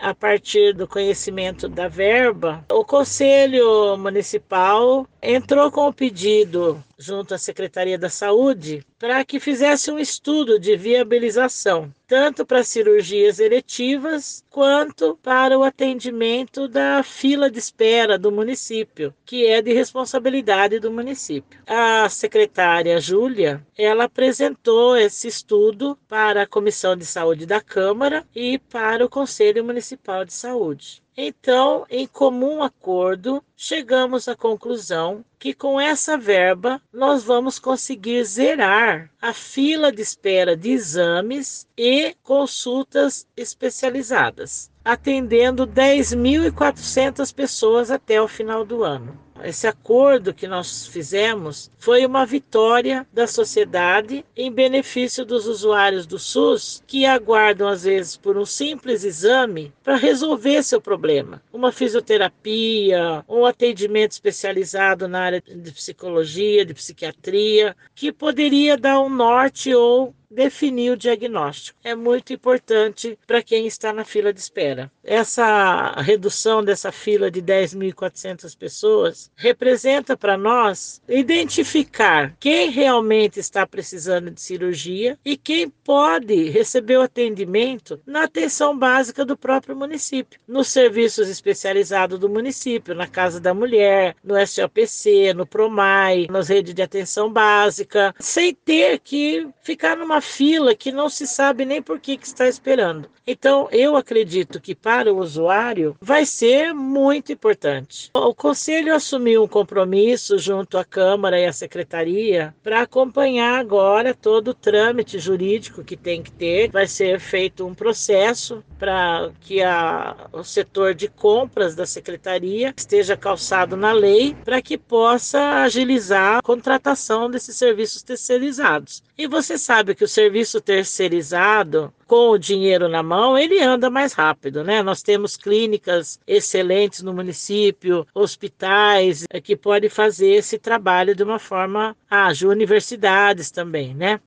a partir do conhecimento da verba, o Conselho Municipal entrou com o pedido junto à Secretaria da Saúde para que fizesse um estudo de viabilização, tanto para cirurgias eletivas quanto para o atendimento da fila de espera do município, que é de responsabilidade do município. A secretária Júlia, ela apresentou esse estudo para a Comissão de Saúde da Câmara e para o Conselho Municipal de Saúde. Então, em comum acordo, chegamos à conclusão que com essa verba nós vamos conseguir zerar a fila de espera de exames e consultas especializadas, atendendo 10.400 pessoas até o final do ano. Esse acordo que nós fizemos foi uma vitória da sociedade em benefício dos usuários do SUS que aguardam, às vezes, por um simples exame para resolver seu problema. Uma fisioterapia, um atendimento especializado na área de psicologia, de psiquiatria, que poderia dar um norte ou definir o diagnóstico. É muito importante para quem está na fila de espera. Essa redução dessa fila de 10.400 pessoas representa para nós identificar quem realmente está precisando de cirurgia e quem pode receber o atendimento na atenção básica do próprio município, nos serviços especializados do município, na Casa da Mulher, no SOPC, no PROMAI, nas redes de atenção básica, sem ter que ficar numa fila que não se sabe nem por que está esperando. Então, eu acredito que para o usuário vai ser muito importante. O Conselho assumiu um compromisso junto à Câmara e à Secretaria para acompanhar agora todo o trâmite jurídico que tem que ter. Vai ser feito um processo para que o setor de compras da Secretaria esteja calçado na lei para que possa agilizar a contratação desses serviços terceirizados. E você sabe que o serviço terceirizado, com o dinheiro na mão, ele anda mais rápido, né? Nós temos clínicas excelentes no município, hospitais que podem fazer esse trabalho de uma forma ágil, universidades também, né?